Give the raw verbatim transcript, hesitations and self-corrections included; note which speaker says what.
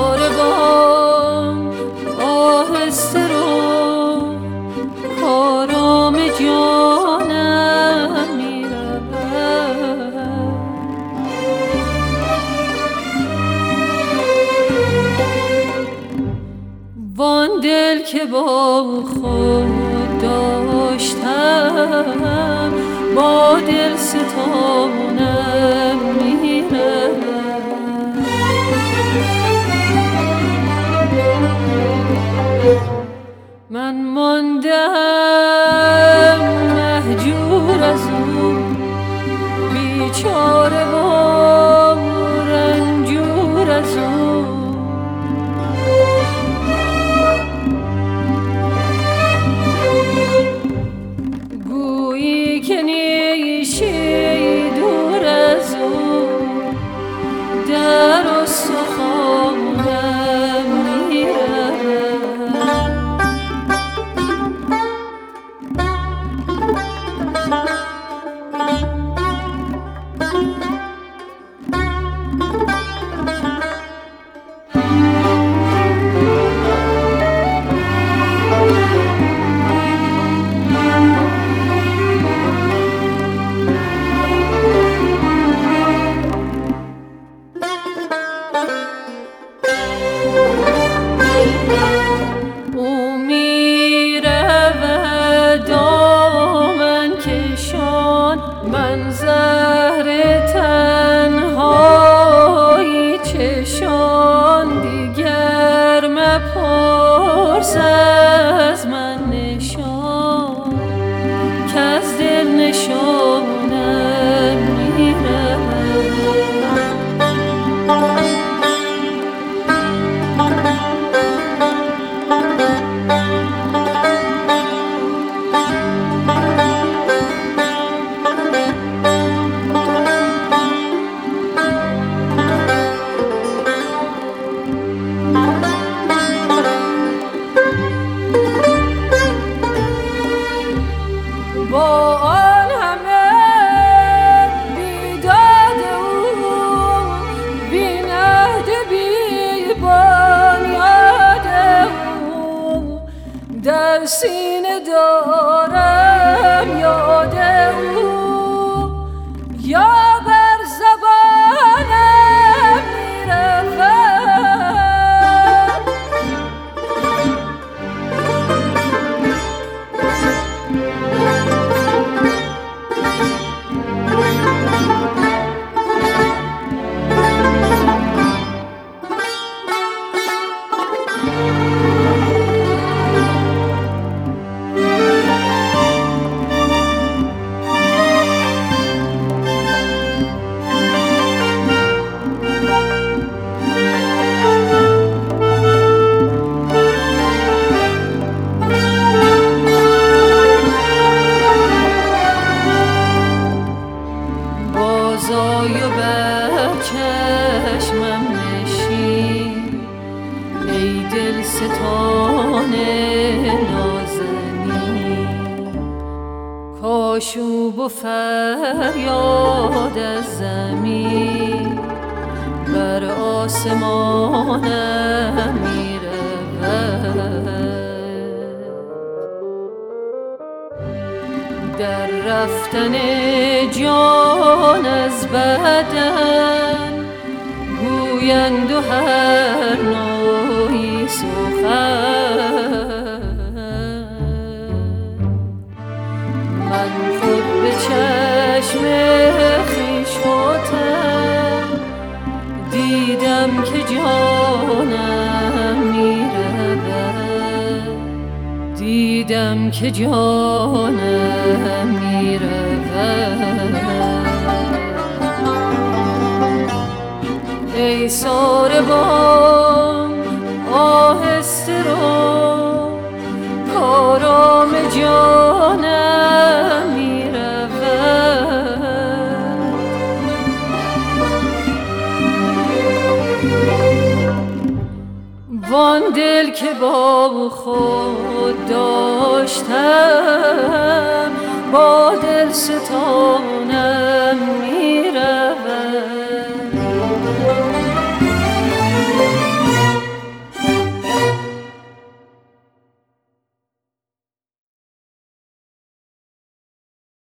Speaker 1: ساربان آهسته رو کارام جانم میرود. وان دل که با خود داشتم با دل ستانم میرود. من ماندم مهجور از او بیچاره و رنجور از او. گویی که نیشی دور از او در استخوانم میرود. او میرود دامن کشان من زهر تنهایی چشان. دیگر مپرس از من نشان کز دل نشانم میرود. با آن همه بیداد او بی‌نهد بی بنیاد او در سینه دارم یاد او یا بر زبانم میرود. بازآی و بر چشمم نشین ای دل ستان نازنین. کآشوب و فریاد از زمین بر آسمانم میرود. در رفتن جان از بدن گویند و هر نوعی سخن. من خود به چشم خویش و تن دیدم که جانم میرود. دیدم که جانم میرود. ای ساربان آهسته رو کارام جانم میرود. وان دل که با خود داشتم با دل ستانم میرود.